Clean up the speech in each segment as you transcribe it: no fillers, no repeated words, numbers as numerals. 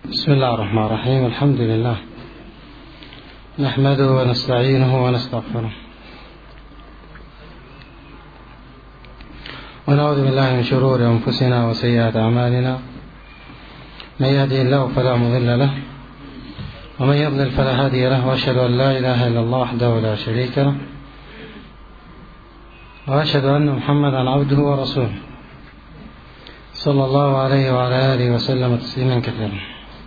بسم الله الرحمن الرحيم. الحمد لله نحمده ونستعينه ونستغفره ونعوذ بالله من شرور أنفسنا وسيئات أعمالنا. من يهدي الله فلا مضل له ومن يضلل فلا هادي له، وأشهد أن لا إله إلا الله وحده لا شريك له، وأشهد أن محمدا عبده ورسوله صلى الله عليه وعلى آله وسلم تسليما كثيرا.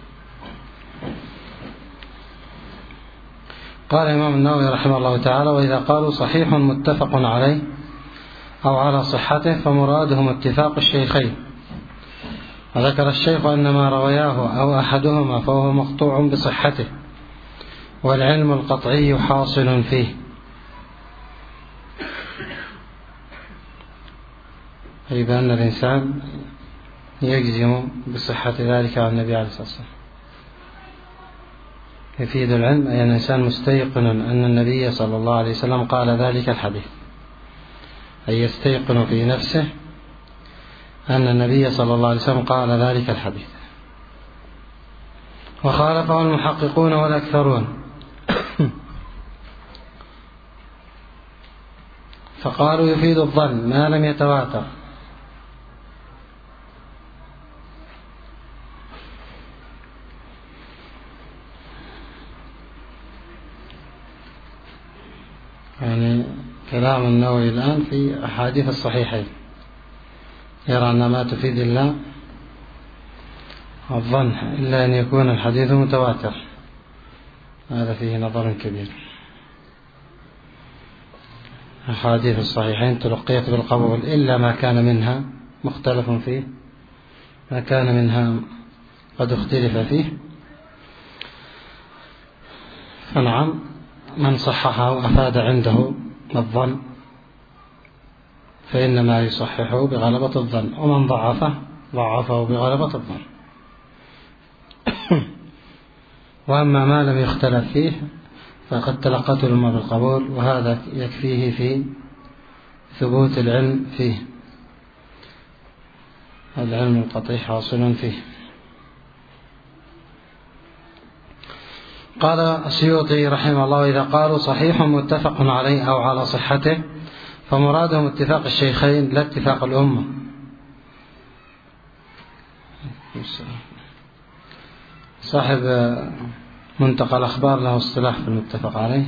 قال الإمام النووي رحمه الله تعالى: وإذا قالوا صحيح متفق عليه أو على صحته فمرادهم اتفاق الشيخين. وذكر الشيخ أن ما روياه أو أحدهما فهو مقطوع بصحته، والعلم القطعي حاصل فيه. أي بأن الإنسان يجزم بصحة ذلك عن النبي عليه الصلاة والسلام. يفيد العلم أي الإنسان مستيقن أن النبي صلى الله عليه وسلم قال ذلك الحديث، أي يستيقن في نفسه أن النبي صلى الله عليه وسلم قال ذلك الحديث. وخالفه المحققون والأكثرون فقالوا يفيد الظن ما لم يتواتر، يعني كلام النووي الآن في أحاديث الصحيحين، يرى أن ما تفيد الله الظن إلا أن يكون الحديث متواتر. هذا فيه نظر كبير. أحاديث الصحيحين تلقيت بالقبول إلا ما كان منها مختلف فيه، ما كان منها قد اختلف فيه فنعم من صححه أفاد عنده الظن فإنما يصححه بغلبة الظن، ومن ضعفه بغلبة الظن. وأما ما لم يختلف فيه فقد تلقته الأمة بالقبول، وهذا يكفيه في ثبوت العلم فيه، العلم القطعي حاصل فيه. قال السيوطي رحمه الله: إذا قالوا صحيح متفق عليه أو على صحته فمرادهم اتفاق الشيخين لا اتفاق الأمة. صاحب منتقى الأخبار له اصطلاح في المتفق عليه،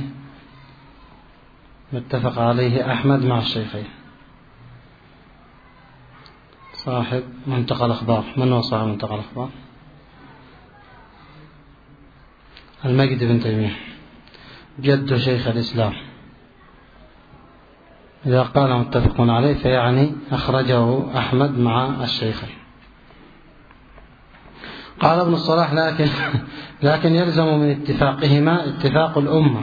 متفق عليه أحمد مع الشيخين. صاحب منتقى الأخبار، من هو صاحب منتقى الأخبار؟ المجد بن تيمية جد شيخ الإسلام. إذا قال متفق عليه فيعني أخرجه أحمد مع الشيخين. قال ابن الصلاح: لكن يلزم من اتفاقهما اتفاق الأمة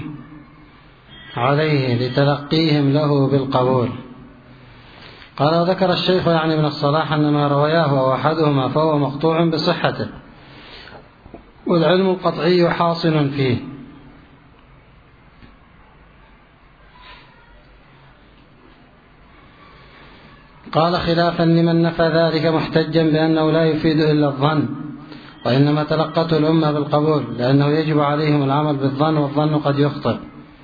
عليه لتلقيهم له بالقبول. قال: وذكر الشيخ يعني من الصلاح أن ما روياه أو أحدهما فهو مقطوع بصحته، والعلم القطعي حاصل فيه. قال: خلافا لمن نفى ذلك محتجا بأنه لا يفيد إلا الظن، وإنما تلقته الأمة بالقبول لأنه يجب عليهم العمل بالظن، والظن قد يخطئ.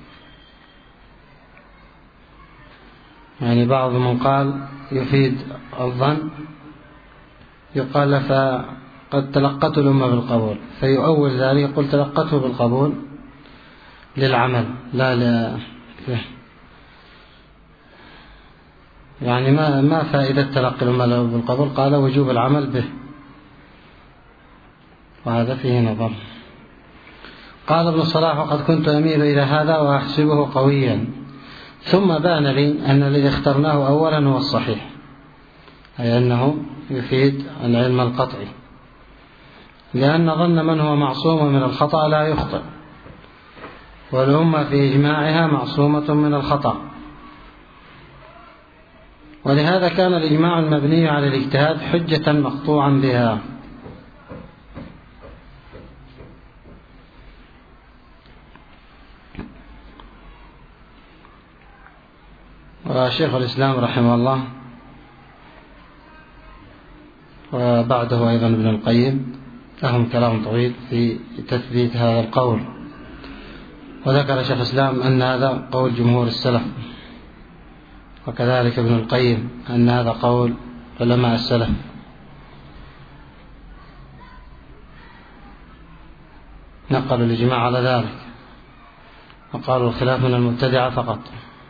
يعني بعض من قال يفيد الظن يقال فقد تلقته الأمة بالقبول، فيؤول ذلك يقول تلقته بالقبول للعمل لا يعني ما فائدة تلقي الأمة بالقبول؟ قال: وجوب العمل به، وهذا فيه نظر. قال ابن الصلاح: وقد كنت أميل إلى هذا وأحسبه قويا، ثم بان لي أن الذي اخترناه أولا هو الصحيح، أي أنه يفيد العلم القطعي، لأن ظن من هو معصوم من الخطأ لا يخطئ، والأمة في إجماعها معصومة من الخطأ، ولهذا كان الإجماع المبني على الاجتهاد حجة مقطوعا بها. وشيخ الإسلام رحمه الله وبعده أيضا ابن القيم لهم كلام طويل في تثبيت هذا القول، وذكر شيخ الإسلام أن هذا قول جمهور السلف، وكذلك ابن القيم أن هذا قول علماء السلف. نقلوا الإجماع على ذلك وقالوا الخلاف من المبتدعة فقط.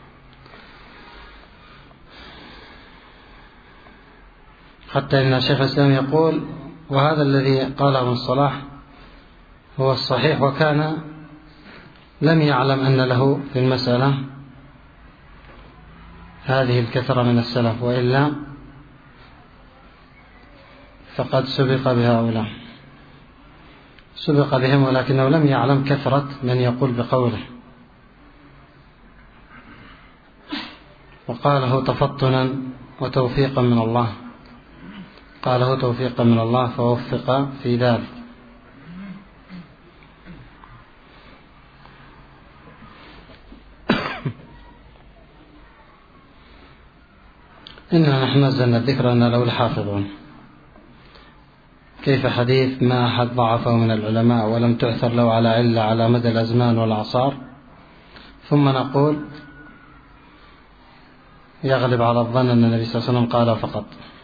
حتى إن شيخ الإسلام يقول وهذا الذي قاله ابن الصلاح هو الصحيح، وكان لم يعلم أن له في المسألة هذه الكثرة من السلف، وإلا فقد سبق بهؤلاء، سبق بهم، ولكنه لم يعلم كثرة من يقول بقوله، وقاله تفطنا وتوفيقا من الله، قاله توفيقا من الله فوفق في ذلك. إننا نحن نزلنا الذكر أن له لحافظون. كيف حديث ما أحد ضعفه من العلماء ولم تعثر له على علة على مدى الأزمان والأعصار، ثم نقول يغلب على الظن أن النبي صلى الله عليه وسلم قال فقط.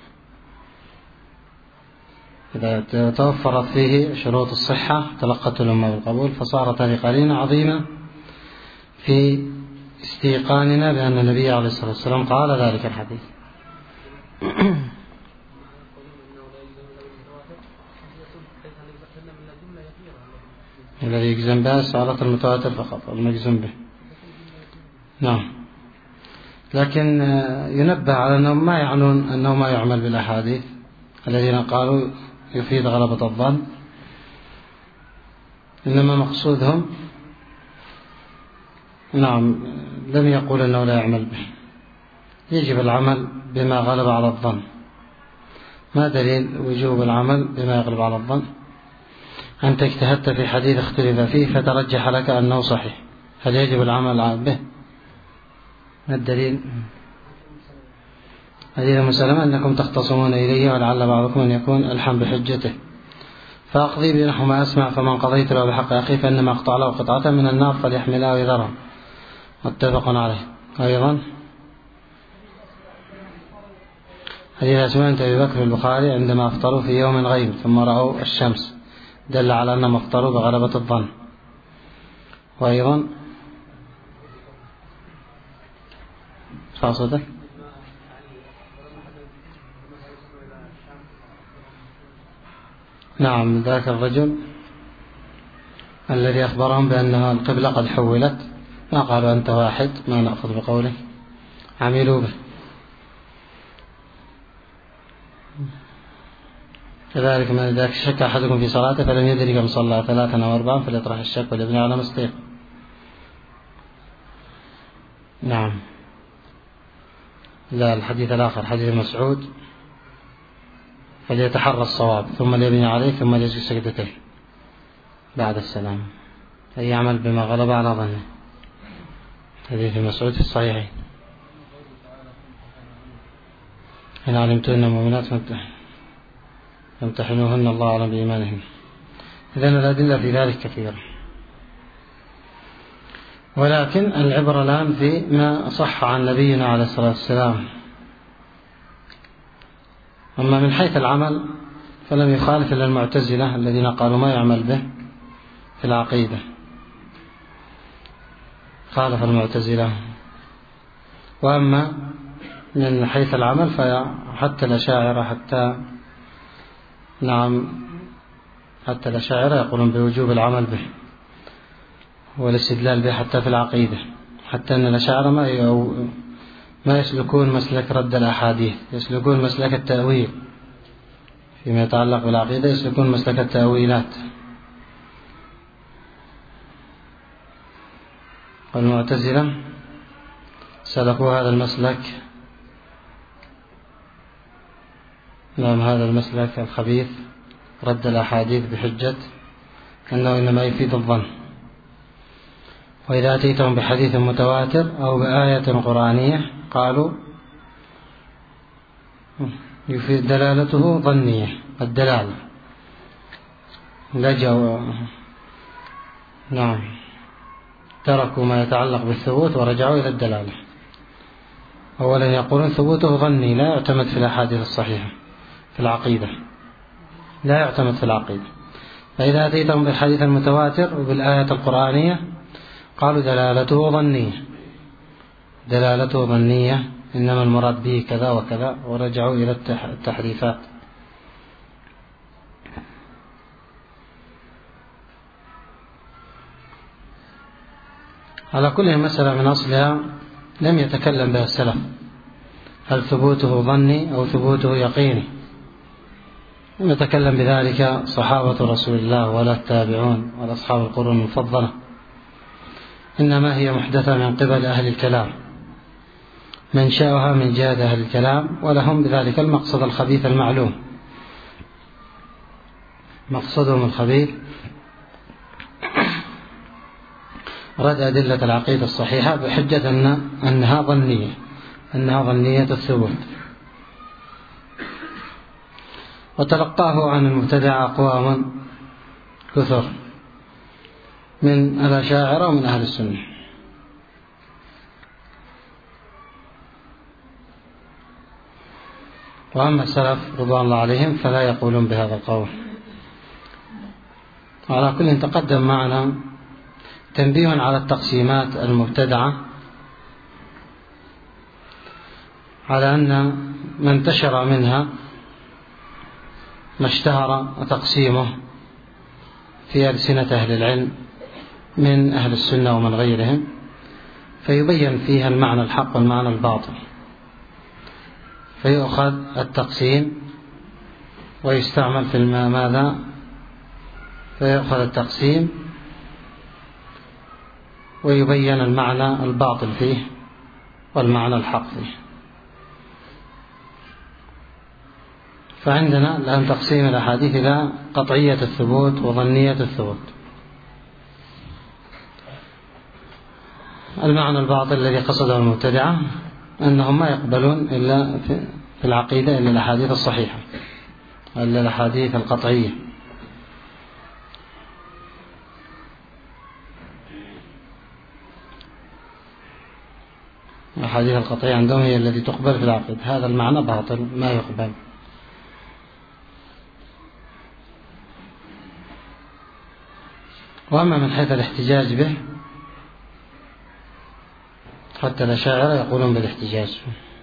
إذا توفرت فيه شروط الصحة تلقته الأمة بالقبول، فصارت هذه قرينة عظيمة في استيقاننا بأن النبي عليه الصلاة والسلام قال ذلك الحديث. الذي يجزم به صارت المتواتر فقط المجزم به. نعم، لكن ينبه على أنهم ما يعنون أنه ما يعمل بالأحاديث الذين قالوا يفيد غلبة الظن، إنما مقصودهم نعم لم يقول أنه لا يعمل به، يجب العمل بما غلب على الظن. ما دليل وجوب العمل بما يغلب على الظن؟ أنت اجتهدت في حديث اختلف فيه فترجح لك أنه صحيح، هل يجب العمل به؟ ما الدليل؟ حديث مسلم أنكم تختصمون إليه ولعل بعضكم أن يكون ألحن بحجته، فأقضي بنحو ما أسمع، فمن قضيت له بحق أخيه فإنما أقطع له قطعة من النار فليحملها ويذرها، متفق عليه. أيضا حديث أسماء بنت أبي بكر البخاري عندما أفطروا في يوم غيم ثم رأوا الشمس، دل على أنهم أفطروا بغلبة الظن. وأيضا خاصته نعم ذاك الرجل الذي أخبرهم بأنها القبلة قد حولت، ما قالوا أنت واحد ما نأخذ بقوله، عملوا به. كذلك من ذاك شك أحدكم في صلاته فلم يدري كم صلى 3 أو 4 فليطرح الشك والابن على مستيق. نعم. لا، الحديث الآخر حديث مسعود فليتحرى الصواب ثم ليبني عليه ثم ليسجد سجدتين بعد السلام، فيعمل بما غلب على ظنه. حديث مسعود في الصحيحين. إن علمتن المؤمنات فامتحنوهن الله أعلم بإيمانهن. إذن الأدلة في ذلك كثيرة، ولكن العبرة الآن في ما صح عن نبينا عليه الصلاة والسلام. أما من حيث العمل فلم يخالف إلا المعتزلة الذين قالوا ما يعمل به في العقيدة، خالف المعتزلة. وأما من حيث العمل فحتى الأشاعرة حتى الأشاعرة يقولون بوجوب العمل به والاستدلال به حتى في العقيدة، حتى أن الأشاعرة ما يسلكون مسلك رد الأحاديث، يسلكون مسلك التأويل فيما يتعلق بالعقيدة، يسلكون مسلك التأويلات. والمعتزلة سلكوا هذا المسلك، نعم هذا المسلك الخبيث، رد الأحاديث بحجة أنه إنما يفيد الظن. وإذا أتيتهم بحديث متواتر أو بآية قرآنية قالوا يفيد دلالته ظنية الدلالة، لجوا نعم تركوا ما يتعلق بالثبوت ورجعوا إلى الدلالة. أولا يقولون ثبوته ظني لا يعتمد في الأحاديث الصحيحة في العقيدة، لا يعتمد في العقيدة. فإذا أتيتهم بالحديث المتواتر وبالآية القرآنية قالوا دلالته ظنية، دلالته ظنية، إنما المراد به كذا وكذا، ورجعوا إلى التحريفات. على كل مسألة من أصلها لم يتكلم بها السلف، هل ثبوته ظني أو ثبوته يقيني، لم يتكلم بذلك صحابة رسول الله ولا التابعون ولا أصحاب القرون المفضلة، إنما هي محدثة من قبل أهل الكلام، منشأها من جهة أهل الكلام، ولهم بذلك المقصد الخبيث المعلوم. مقصدهم الخبيث رد أدلة العقيدة الصحيحة بحجة أنها ظنية الثبوت. وتلقاه عن المبتدع أقوام كثر من الأشاعرة ومن أهل السنة. وأما السلف رضوان الله عليهم فلا يقولون بهذا القول. على كل تقدم معنا تنبيه على التقسيمات المبتدعة، على أن ما انتشر منها ما اشتهر تقسيمه في ألسنة أهل العلم من أهل السنة ومن غيرهم، فيبين فيها المعنى الحق والمعنى الباطل، فيؤخذ التقسيم ويستعمل في ماذا، فيؤخذ التقسيم ويبين المعنى الباطل فيه والمعنى الحق فيه. فعندنا الآن تقسيم الأحاديث إلى قطعية الثبوت وظنية الثبوت. المعنى الباطل الذي قصده المبتدعة أنهم ما يقبلون إلا في العقيدة إلا الأحاديث الصحيحة، إلا الأحاديث القطعية. الأحاديث القطعية عندهم هي التي تقبل في العقيدة، هذا المعنى باطل ما يقبل. وأما من حيث الاحتجاج به حتى الأشاعرة يقولون بالاحتجاج.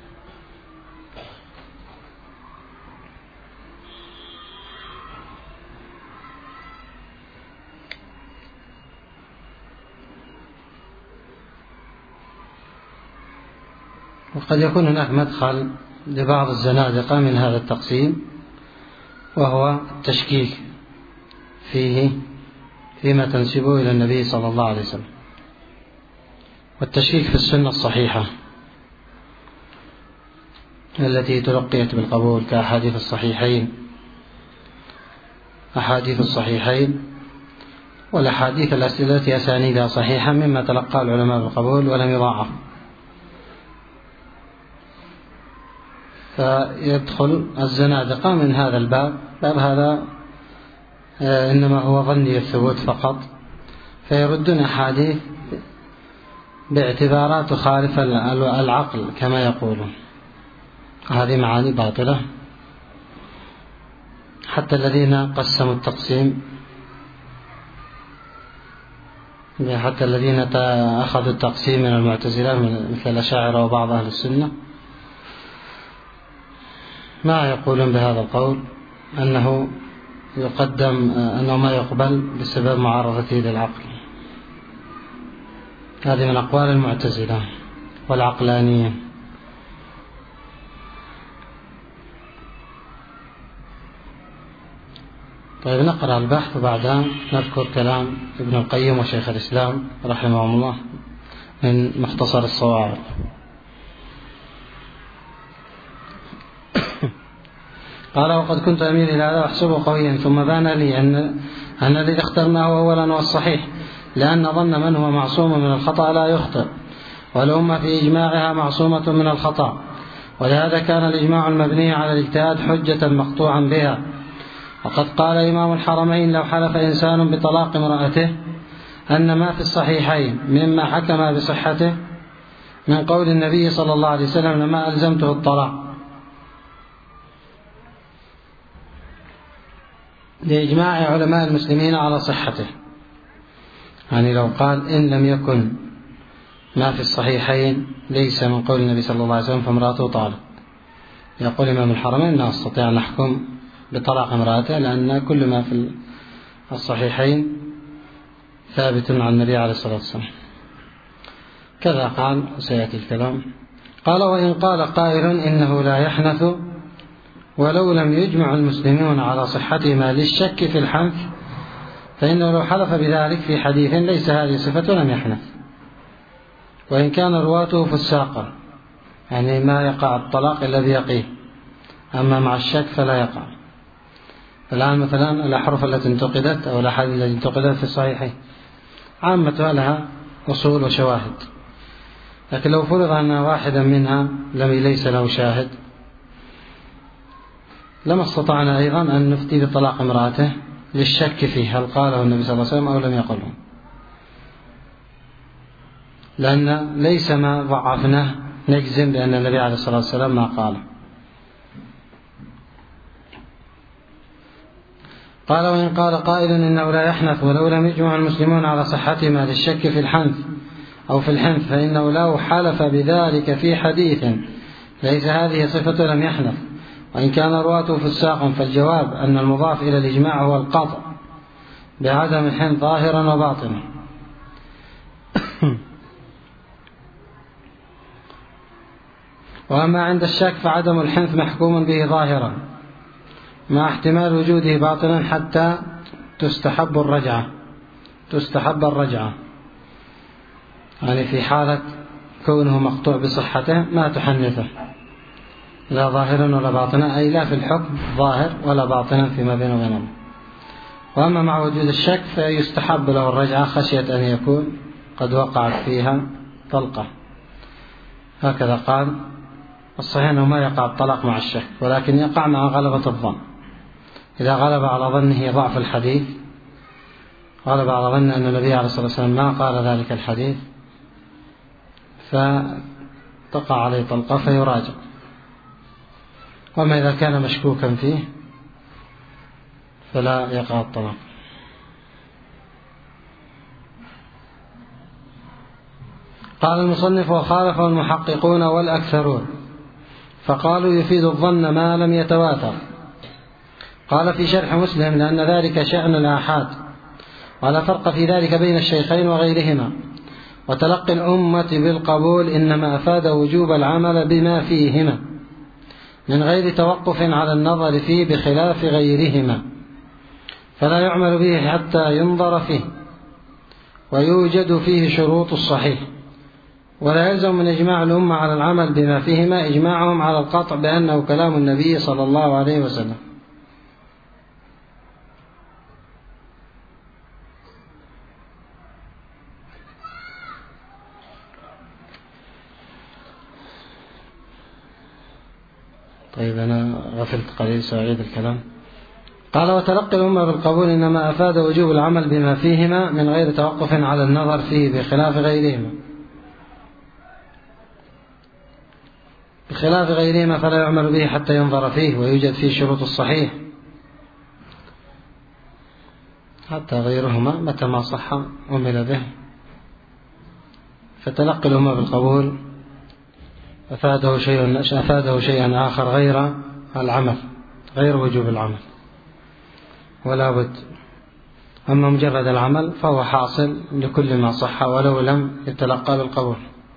وقد يكون هناك مدخل لبعض الزنادقة من هذا التقسيم، وهو التشكيك فيما تنسبه إلى النبي صلى الله عليه وسلم، والتشكيك في السنة الصحيحة التي تلقيت بالقبول كأحاديث الصحيحين، أحاديث الصحيحين والأحاديث التي أسانيدها صحيحة مما تلقى العلماء بالقبول ولم يضاعف، فيدخل الزنادقة من هذا الباب. باب هذا إنما هو ظني الثبوت فقط، فيردون أحاديث باعتبارات تخالف العقل كما يقولون، هذه معاني باطلة. حتى الذين قسموا التقسيم، حتى الذين أخذوا التقسيم من المعتزلة مثل الأشاعرة وبعض أهل السنة، ما يقولون بهذا القول أنه يقدم، أنه ما يقبل بسبب معارضته للعقل. هذه من أقوال المعتزلة والعقلانية. طيب نقرأ البحث وبعدها نذكر كلام ابن القيم وشيخ الإسلام رحمه الله من مختصر الصواعق. قال: وقد كنت أميل إلى هذا وأحسبه قويا، ثم بان لي أن الذي اخترناه أولا هو الصحيح، لأن ظن من هو معصوم من الخطأ لا يخطئ، والأمة في إجماعها معصومة من الخطأ، ولهذا كان الإجماع المبني على الاجتهاد حجة مقطوعا بها، وقد قال إمام الحرمين: لو حلف إنسان بطلاق امرأته أن ما في الصحيحين مما حكم بصحته من قول النبي صلى الله عليه وسلم لما ألزمته الطلاق، لإجماع علماء المسلمين على صحته. يعني لو قال إن لم يكن ما في الصحيحين ليس من قول النبي صلى الله عليه وسلم فامرأته طالق، يقول إمام الحرمين: لا أستطيع أن أحكم بطلاق امرأته، لأن كل ما في الصحيحين ثابت عن النبي عليه الصلاة والسلام. كذا قال، سيأتي الكلام. قال: وإن قال قائل إنه لا يحنث ولو لم يجمع المسلمون على صحتهما للشك في الحنث، فإنه لو حلف بذلك في حديث ليس هذه صفة لم يحنث، وإن كان رواته فساقا، يعني ما يقع الطلاق الذي يقيه، أما مع الشك فلا يقع. الآن مثلا الأحرف التي انتقدت أو الأحاديث التي انتقدت في الصحيحين عامتها لها أصول وشواهد، لكن لو فرض أن واحدا منها ليس له شاهد لما استطعنا أيضا أن نفتي بطلاق امرأته للشك فيه هل قاله النبي صلى الله عليه وسلم أو لم يقله، لأن ليس ما ضعفناه نجزم بأن النبي عليه الصلاة والسلام ما قاله. قال: وإن قال قائل إنه لا يحنث ولو لم يجمع المسلمون على صحتهما للشك في الحنث أو في الحنث، فإنه لو حلف بذلك في حديث ليس هذه صفة لم يحنث، وإن كان رواته فساقا، فالجواب أن المضاف إلى الإجماع هو القطع بعدم الحنث ظاهرا وباطنا. وأما عند الشك فعدم الحنث محكوم به ظاهرا مع احتمال وجوده باطنا حتى تستحب الرجعة، يعني في حالة كونه مقطوع بصحته ما تحنثه لا ظاهرا ولا باطنا، أي لا في الحكم ظاهر ولا باطنا فيما بينه وبين الله. وأما مع وجود الشك فيستحب له الرجعة خشية أن يكون قد وقعت فيها طلقة. هكذا قال. الصحيح أنه ما يقع الطلاق مع الشك، ولكن يقع مع غلبة الظن. إذا غلب على ظنه ضعف الحديث، غلب على ظن أن النبي عليه الصلاة والسلام ما قال ذلك الحديث، فتقع عليه طلقة فيراجع. وما إذا كان مشكوكا فيه فلا يقع الطلاق. قال المصنف: وخالفه المحققون والأكثرون، فقالوا يفيد الظن ما لم يتواتر. قال في شرح مسلم: لأن ذلك شأن الآحاد، ولا فرق في ذلك بين الشيخين وغيرهما، وتلقي الأمة بالقبول إنما أفاد وجوب العمل بما فيهما من غير توقف على النظر فيه بخلاف غيرهما، فلا يعمل به حتى ينظر فيه، ويوجد فيه شروط الصحيح، ولا يلزم من إجماع الأمة على العمل بما فيهما إجماعهم على القطع بأنه كلام النبي صلى الله عليه وسلم. طيب أنا غفلت قليل سأعيد الكلام. قال: وتلقي الأمة بالقبول إنما أفاد وجوب العمل بما فيهما من غير توقف على النظر فيه بخلاف غيرهما فلا يعمل به حتى ينظر فيه، ويوجد فيه شروط الصحيح، حتى غيرهما متى ما صح عمل به. فتلقي الأمة بالقبول أفاده شيئا آخر غير العمل، غير وجوب العمل، ولا بد. أما مجرد العمل فهو حاصل لكل ما صح ولو لم يتلقى بالقبول.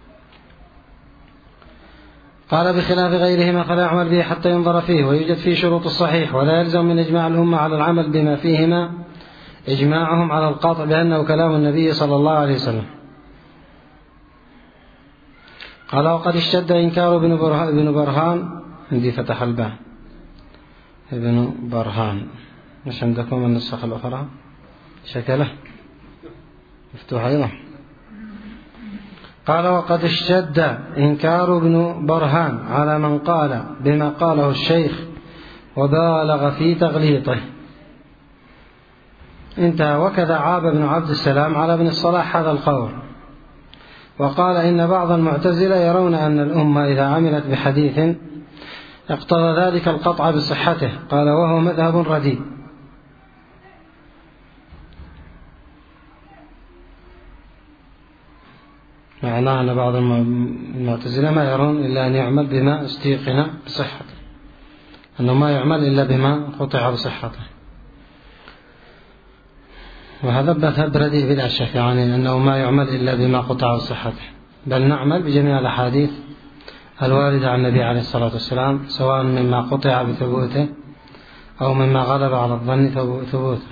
قال: بخلاف غيرهما فلا يعمل به حتى ينظر فيه، ويوجد فيه شروط الصحيح، ولا يلزم من إجماع الأمة على العمل بما فيهما إجماعهم على القطع بأنه كلام النبي صلى الله عليه وسلم. قال: وقد اشتد إنكار ابن برهان، عندي فتح الباء ابن برهان، مش عندكم النسخة الأخرى شكله مفتوح أيضا. قال: وقد اشتد إنكار ابن برهان على من قال بما قاله الشيخ وبالغ في تغليطه، انتهى. وكذا عاب ابن عبد السلام على ابن الصلاح هذا القول، وقال إن بعض المعتزلة يرون أن الأمة إذا عملت بحديث اقتضى ذلك القطع بصحته، قال وهو مذهب رديء. معناه أن بعض المعتزلة ما يرون إلا أن يعمل بما استيقن بصحته، أنه ما يعمل إلا بما قطع بصحته، وهذا مذهب رديء بلا شك، يعني أنه ما يعمل إلا بما قطع بصحته، بل نعمل بجميع الأحاديث الواردة عن النبي عليه الصلاة والسلام، سواء مما قطع بثبوته أو مما غلب على الظن ثبوته.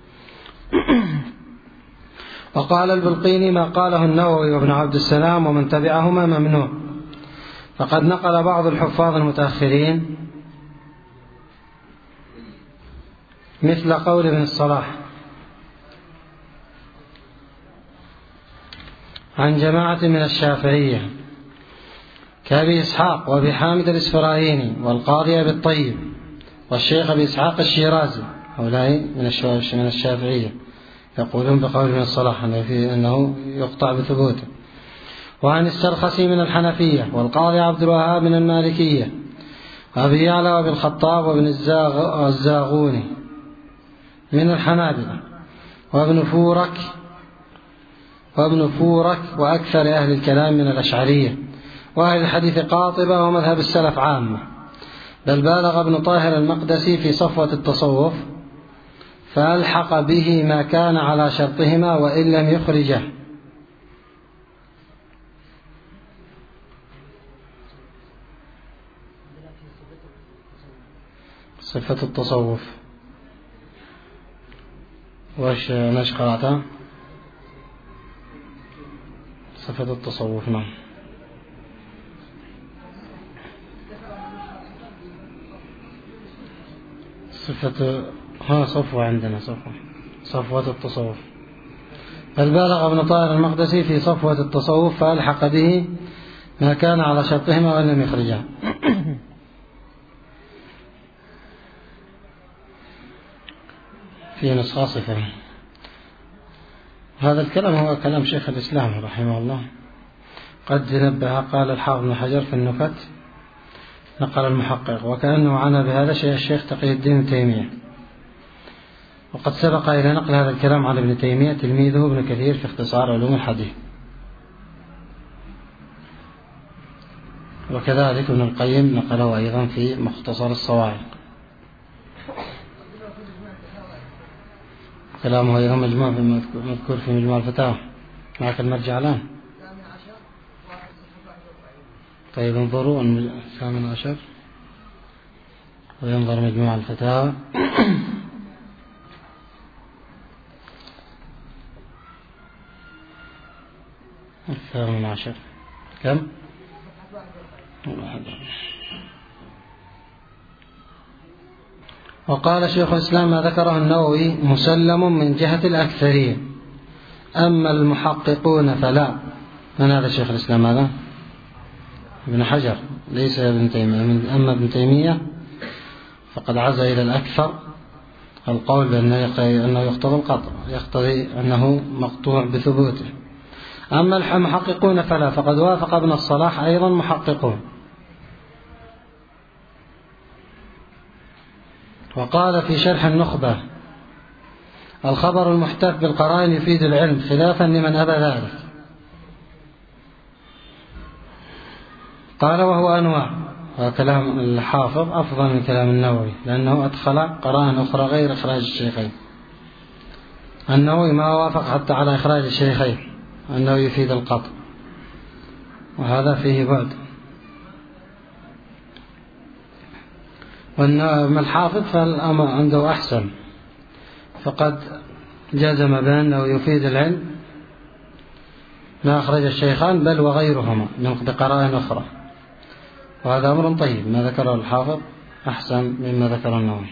وقال البلقيني ما قاله النووي وابن عبد السلام ومن تبعهما ممنوع، فقد نقل بعض الحفاظ المتأخرين مثل قول ابن الصلاح عن جماعة من الشافعية كأبي إسحاق وأبي حامد الإسفرايني والقاضي أبي الطيب والشيخ أبي إسحاق الشيرازي، هؤلاء من الشافعية يقولون بقول ابن الصلاح أنه يقطع بثبوته. وعن السرخسي من الحنفية والقاضي عبد الوهاب من المالكية وأبي يعلى وأبي الخطاب وابن الزاغوني من الحنابلة وابن فورك وأكثر أهل الكلام من الأشعرية وأهل الحديث قاطبة ومذهب السلف عامة. بل بالغ ابن طاهر المقدسي في صفوة التصوف فألحق به ما كان على شرطهما وإن لم يخرجه. صفة التصوف وش قرأتها؟ صفة التصوف، نعم. صفوة عندنا صفوة التصوف. بل بالغ ابن طاهر المقدسي في صفوة التصوف فألحق به ما كان على شرطهما وإن لم يخرجه. في نسخة صفة. هذا الكلام هو كلام شيخ الإسلام رحمه الله، قد نبه. قال الحافظ بن حجر في النكت نقل المحقق وكأنه عنى بهذا شيء الشيخ تقي الدين ابن تيمية، وقد سبق إلى نقل هذا الكلام عن ابن تيمية تلميذه ابن كثير في اختصار علوم الحديث، وكذلك ابن القيم نقله أيضا في مختصر الصواعق. كلامه أيضا مذكور في مجموع الفتاوى. معك المرجع الآن؟ طيب انظروا 18 وينظر مجموع الفتاوى. 18 كم؟ وقال شيخ الإسلام ما ذكره النووي مسلم من جهة الأكثرين، أما المحققون فلا. من هذا شيخ الإسلام؟ هذا ابن حجر ليس ابن تيمية. أما ابن تيمية فقد عز إلى الأكثر القول بأنه يقتضي القطع، يقتضي أنه مقطوع بثبوته. أما المحققون فلا، فقد وافق ابن الصلاح أيضا محققون. وقال في شرح النخبة الخبر المحتف بالقرائن يفيد العلم خلافا لمن أبى ذلك. قال وهو أنواع، وكلام الحافظ أفضل من كلام النووي لأنه أدخل قرائن أخرى غير إخراج الشيخين. النووي ما وافق حتى على إخراج الشيخين أنه يفيد القطع، وهذا فيه بعد. وأما الحافظ فالأمر عنده أحسن، فقد جزم بأنه يفيد العلم ما أخرج الشيخان بل وغيرهما من بقرائن أخرى، وهذا أمر طيب. ما ذكره الحافظ أحسن مما ذكر النووي.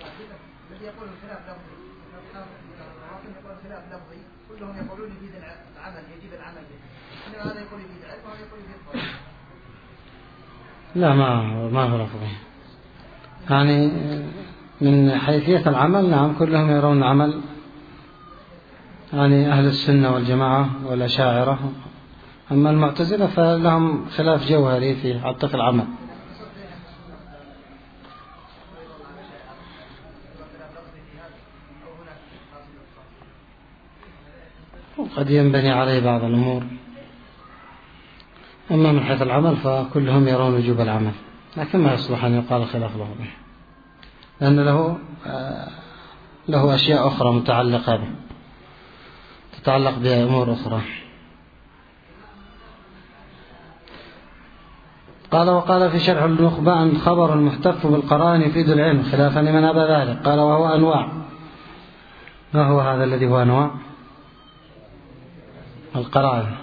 لا ما هو لفظي، يعني من حيثية العمل نعم كلهم يرون العمل يعني أهل السنة والجماعة والأشاعرة. أما المعتزلة فلهم خلاف جوهري في حتى في العمل. وقد ينبني عليه بعض الأمور. أما من حيث العمل فكلهم يرون وجوب العمل، لكن ما يصلح أن يقال خلاف له به، لأن له أشياء أخرى متعلقة به، تتعلق بأمور أخرى. قال وقال في شرح النخبة أن خبر المحتف بالقرائن يفيد العلم خلافا لمن أبى ذلك. قال وهو أنواع. ما هو هذا الذي هو أنواع؟ القرائن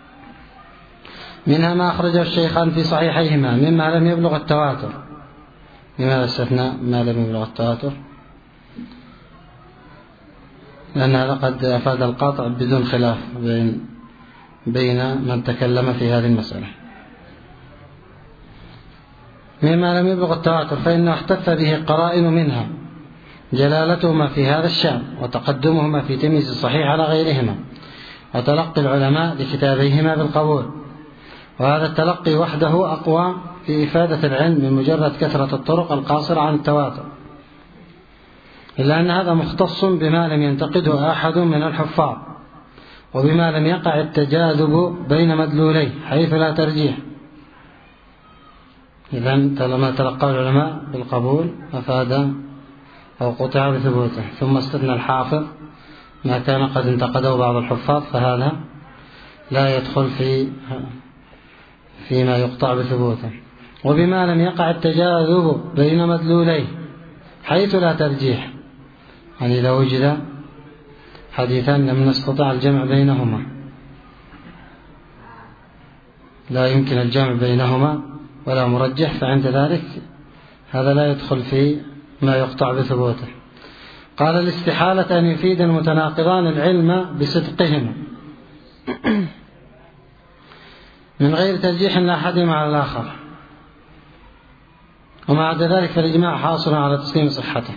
منها ما أخرجه الشيخان في صحيحيهما مما لم يبلغ التواتر. لماذا استثنى ما لم يبلغ التواتر؟ لأن هذا قد أفاد القاطع بدون خلاف بين من تكلم في هذه المسألة. مما لم يبلغ التواتر فإنه احتف به قرائن منها جلالتهما في هذا الشأن وتقدمهما في تمييز الصحيح على غيرهما وتلقي العلماء لكتابيهما بالقبول. وهذا التلقي وحده أقوى في إفادة العلم من مجرد كثرة الطرق القاصرة عن التواتر، إلا أن هذا مختص بما لم ينتقده أحد من الحفاظ وبما لم يقع التجاذب بين مدلوليه حيث لا ترجيح. إذن لما تلقى العلماء بالقبول أفاد أو قطع بثبوته. ثم استثنى الحافظ ما كان قد انتقده بعض الحفاظ، فهذا لا يدخل فيما يقطع بثبوته. وبما لم يقع التجاذب بين مدلوليه حيث لا ترجيح، يعني إذا وجد حديثان لم نستطع الجمع بينهما، لا يمكن الجمع بينهما ولا مرجح، فعند ذلك هذا لا يدخل في ما يقطع بثبوته. قال الاستحالة أن يفيد المتناقضان العلم بصدقهما من غير ترجيح لأحدهما على الآخر، ومع ذلك فالإجماع حاصل على تسليم صحته.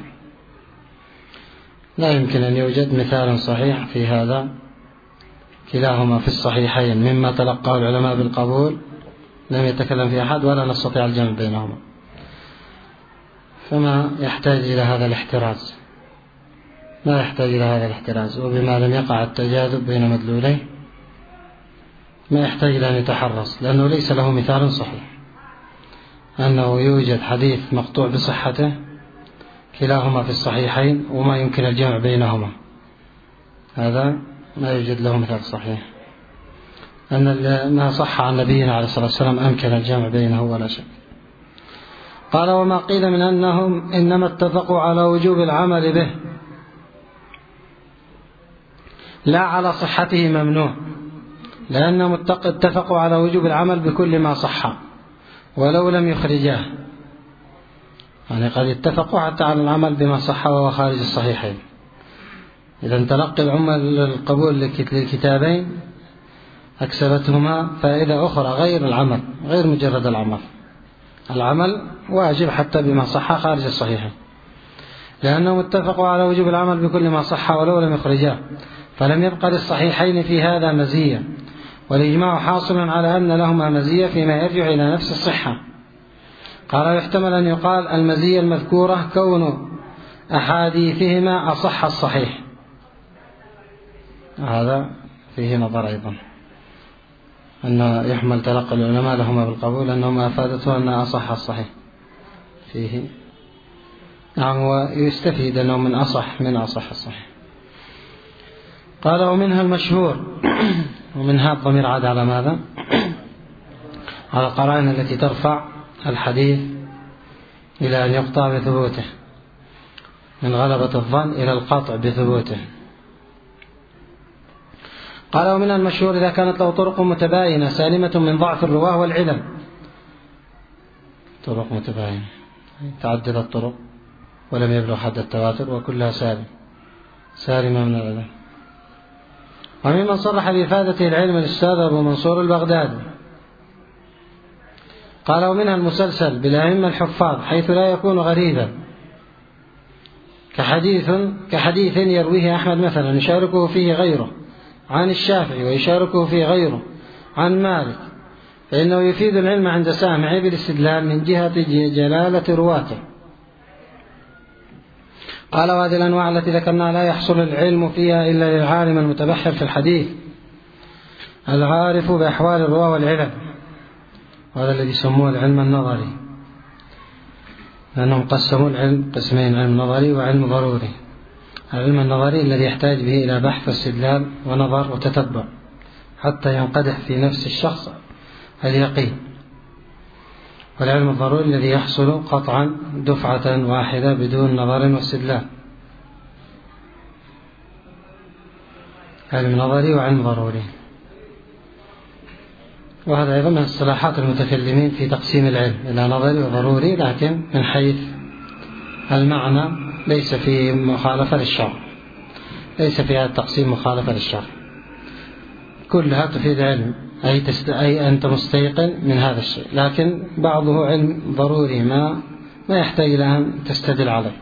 لا يمكن أن يوجد مثال صحيح في هذا، كلاهما في الصحيحين مما تلقاه العلماء بالقبول لم يتكلم في أحد ولا نستطيع الجمع بينهما، فما يحتاج إلى هذا الاحتراز، ما يحتاج إلى هذا الاحتراز. وبما لم يقع التجاذب بين مدلوليه ما يحتاج إلى أن يتحرص، لأنه ليس له مثال صحيح أنه يوجد حديث مقطوع بصحته كلاهما في الصحيحين وما يمكن الجمع بينهما، هذا ما يوجد له مثال صحيح. أن ما صح عن نبينا عليه الصلاة والسلام أمكن الجمع بينه ولا شك. قال وما قيل من أنهم إنما اتفقوا على وجوب العمل به لا على صحته ممنوع، لأنهم اتفقوا على وجوب العمل بكل ما صح ولو لم يخرجاه، يعني قد اتفقوا حتى على العمل بما صح وهو خارج الصحيحين. إذا تلقي العمل القبول للكتابين أكسبتهما فائدة أخرى غير العمل، غير مجرد العمل واجب حتى بما صح خارج الصحيحين، لأنهم اتفقوا على وجوب العمل بكل ما صح ولو لم يخرجاه، فلم يبقى للصحيحين في هذا مزية، والإجماع حاصل على أن لهما مزية فيما يرجع إلى نفس الصحة. قال يحتمل أن يقال المزية المذكورة كون أحاديثهما أصح الصحيح، هذا فيه نظر أيضا، أن يحمل تلقى العلماء لهما بالقبول أنهما أفادته أن أصح الصحيح فيه، نعم، ويستفيد أنه من أصح الصحيح. قال ومنها المشهور، ومنها الضمير عاد على ماذا؟ على القرائن التي ترفع الحديث إلى أن يقطع بثبوته، من غلبة الظن إلى القطع بثبوته. قال ومنها المشهور إذا كانت له طرق متباينة سالمة من ضعف الرواه والعلل. طرق متباينة تعدد الطرق ولم يبلغ حد التواتر وكلها سالمة من العلل. وممن صرح بإفادته العلم الأستاذ أبو منصور البغدادي. قال ومنها المسلسل بالأئمة الحفاظ حيث لا يكون غريبا، كحديث يرويه أحمد مثلا يشاركه فيه غيره عن الشافعي ويشاركه فيه غيره عن مالك، فإنه يفيد العلم عند سامعه بالاستدلال من جهة جلالة رواته. قال: وهذه الأنواع التي ذكرنا لا يحصل العلم فيها إلا للعالم المتبحر في الحديث العارف بأحوال الرواة والعلل، وهذا الذي يسموه العلم النظري، لأنهم قسموا العلم قسمين: علم نظري وعلم ضروري. العلم النظري الذي يحتاج به إلى بحث واستدلال ونظر وتتبع حتى ينقدح في نفس الشخص اليقين، والعلم الضروري الذي يحصل قطعا دفعة واحدة بدون نظر واستدلال. علم نظري وعلم ضروري، وهذا أيضا من اصطلاحات المتكلمين في تقسيم العلم إلى نظري وضروري، لكن من حيث المعنى ليس فيه مخالفة للشرع، ليس في هذا التقسيم مخالفة للشرع، كلها تفيد علم، أي أنت مستيقن من هذا الشيء، لكن بعضه علم ضروري ما يحتاج إلى أن تستدل عليه.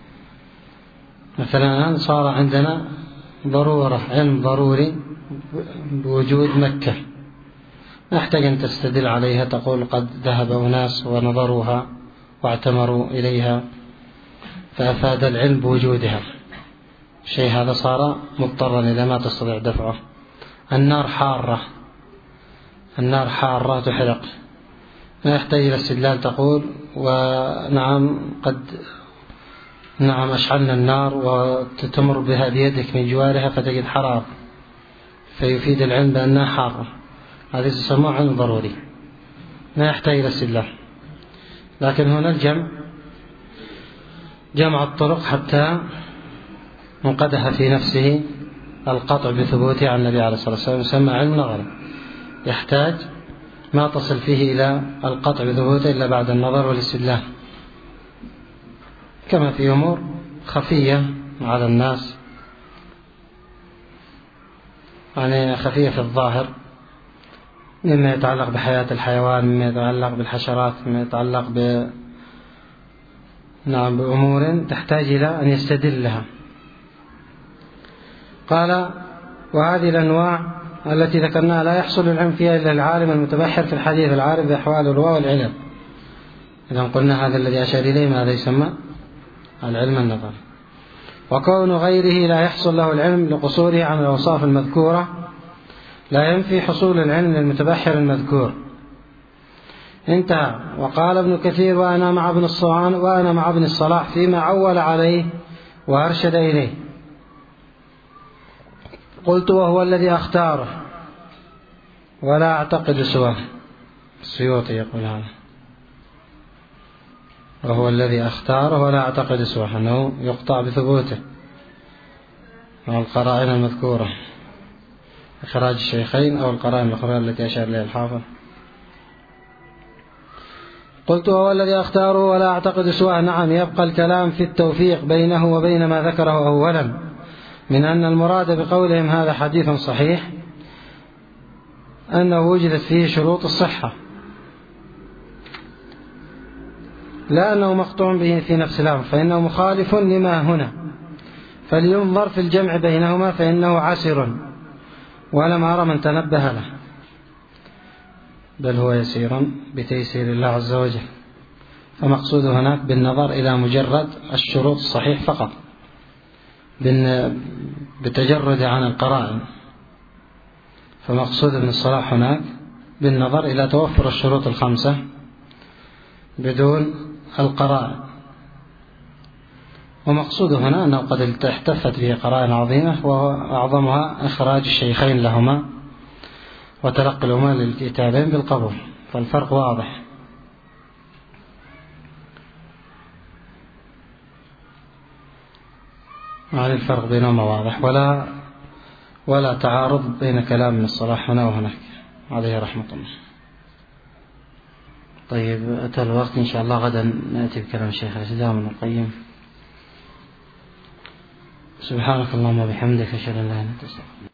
مثلا الآن صار عندنا ضرورة، علم ضروري بوجود مكة، ما يحتاج أن تستدل عليها تقول قد ذهب أناس ونظروها واعتمروا إليها فأفاد العلم بوجودها، شيء هذا صار مضطرا إذا ما تستطيع دفعه. النار حارة، النار حارة تحرق، ما يحتاج إلى استدلال تقول ونعم قد أشعلنا النار وتمر بها بيدك من جوارها فتجد حرارة، فيفيد العلم بأنها حارة، هذا يسمى علم ضروري ما يحتاج إلى استدلال. لكن هنا جمع الطرق حتى انقدح في نفسه القطع بثبوته عن النبي عليه الصلاة والسلام يسمى علم نظري، يحتاج ما تصل فيه إلى القطع بثبوته إلا بعد النظر والاستدلال، كما في أمور خفية على الناس، يعني خفية في الظاهر، مما يتعلق بحياة الحيوان، مما يتعلق بالحشرات، مما يتعلق بأمور تحتاج إلى أن يستدل لها. قال: وهذه الأنواع التي ذكرناها لا يحصل العلم فيها إلا العالم المتبحر في الحديث العارف بأحوال الرواة والعلل. إذا قلنا هذا الذي أشار إليه ماذا يسمى؟ العلم النظري. وكون غيره لا يحصل له العلم لقصوره عن الأوصاف المذكورة لا ينفي حصول العلم للمتبحر المذكور. انتهى. وقال ابن كثير: وأنا مع ابن الصلاح فيما عول عليه وأرشد إليه. قلت: وهو الذي أختاره ولا أعتقد سواه. السيوطي يقول هذا: وهو الذي أختاره ولا أعتقد سواه، أنه يقطع بثبوته مع القرائن المذكورة، إخراج الشيخين أو القرائن الأخرى التي أشار إليها الحافظ. قلت: وهو الذي أختاره ولا أعتقد سواه. نعم، يبقى الكلام في التوفيق بينه وبين ما ذكره أولا من أن المراد بقولهم هذا حديث صحيح أنه وجدت فيه شروط الصحة، لا أنه مقطوع به في نفس الأمر، فإنه مخالف لما هنا، فلينظر في الجمع بينهما فإنه عسر ولم أرى من تنبه له، بل هو يسير بتيسير الله عز وجل. فمقصود هناك بالنظر إلى مجرد الشروط الصحيح فقط بتجرد عن القرائن، فمقصود ابن الصلاح هناك بالنظر إلى توفر الشروط الخمسة بدون القرائن. ومقصود هنا أنه قد احتفت به قرائن عظيمة، وأعظمها إخراج الشيخين لهما وتلقي الأمة للكتابين بالقبول، فالفرق واضح. يعني الفرق بينهما واضح، ولا تعارض بين كلام ابن الصلاح هنا وهناك عليه رحمة الله. طيب، أتى الوقت إن شاء الله غدا نأتي بكلام الشيخ الإسلام ابن القيم. سبحانك اللهم وبحمدك، أشهد أن لا إله إلا أنت.